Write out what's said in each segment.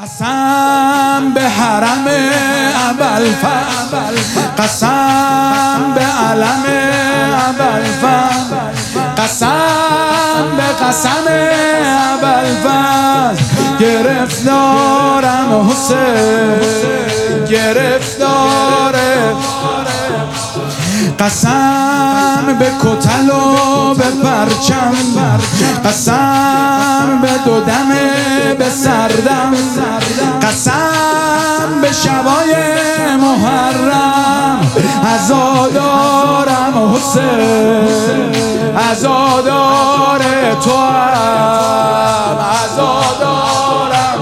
قسم به حرم ابوالفضل، قسم به علم ابوالفضل، قسم به قسم ابوالفضل، گرفتارم حسین، گرفتار قسم به کتل و به پرچم، قسم به دو دمه به سردم، قسم به شبای محرم، عزادارم حسین، عزادار تو هم، عزادارم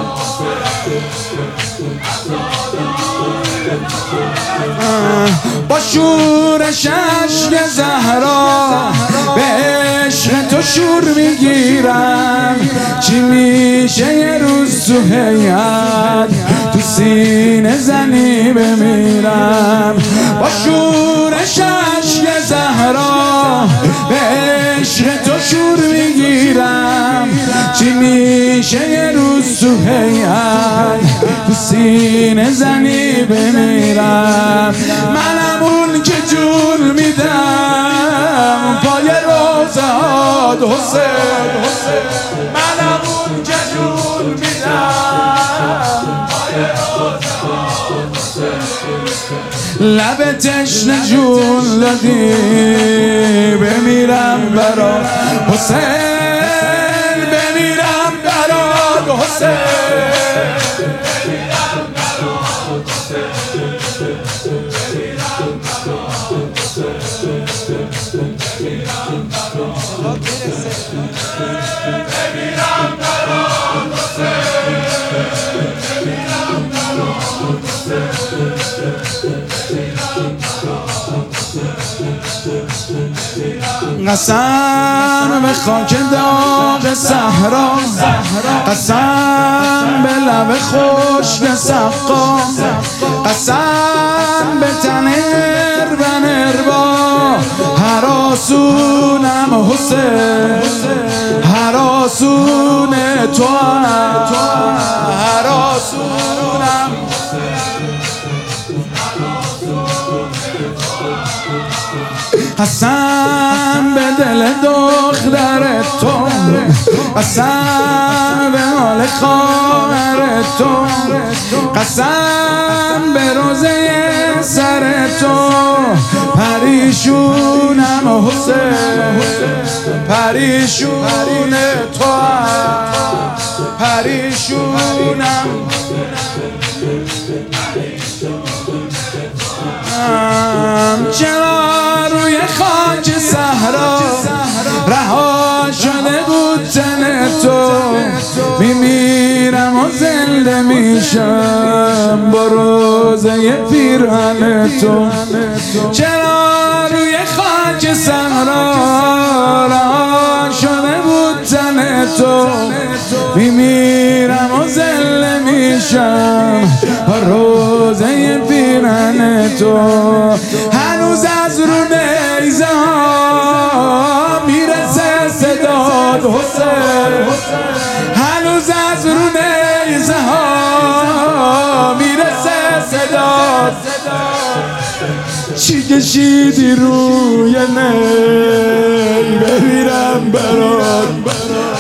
با شورش اشک زهرا، به عشق تو شور میگیرم. چی میشه یه روز تو هیئت تو سینه زنی بمیرم. با شورش اشک زهرا، به عشق تو شور میگیرم. چی میشه یه روز تو هیئت تو سینه زنی بمیرم. منم اون که جون میدم پای روزهات حسین، منم اون که جون میدم پای روزهات حسین. لب تشنه جون دادی بمیرم برات حسین، بمیرم برات حسین، بمیرم برات حسین، بمیرم برات قسم به خاک داغ صحرا، قسم به لب خشک سقا، قسم به تن اربن اربا، هراسونم حسین، هراسون تو هم، هراسونم قسم به دل دختر تو، قسم به حال خواهر تو، قسم به روزه سر تو، پریشونم حسین، پریشون تو هم، پریشونم. چرا روی خاک صحرا رها شده بود تن تو، میمیرم و زنده میشم با روزه پیرهن تو. چرا روی خاک صحرا رها شده بود تن تو، میمیرم و زنده میشم با روزه پیرهن تو. هنوز از رو نیزه ها میرسه صدات حسین، هنوز از رو نیزه ها میرسه صدات. چی کشیدی روی نی بمیرم برات